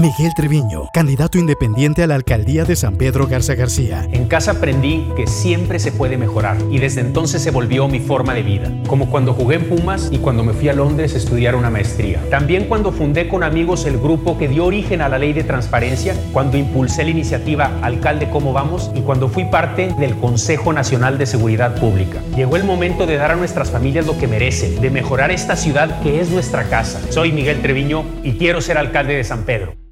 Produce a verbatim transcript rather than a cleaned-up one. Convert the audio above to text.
Miguel Treviño, candidato independiente a la alcaldía de San Pedro Garza García. En casa aprendí que siempre se puede mejorar y desde entonces se volvió mi forma de vida. Como cuando jugué en Pumas y cuando me fui a Londres a estudiar una maestría. También cuando fundé con amigos el grupo que dio origen a la ley de transparencia, cuando impulsé la iniciativa Alcalde ¿Cómo vamos? Y cuando fui parte del Consejo Nacional de Seguridad Pública. Llegó el momento de dar a nuestras familias lo que merecen, de mejorar esta ciudad que es nuestra casa. Soy Miguel Treviño y quiero ser alcalde de San Pedro.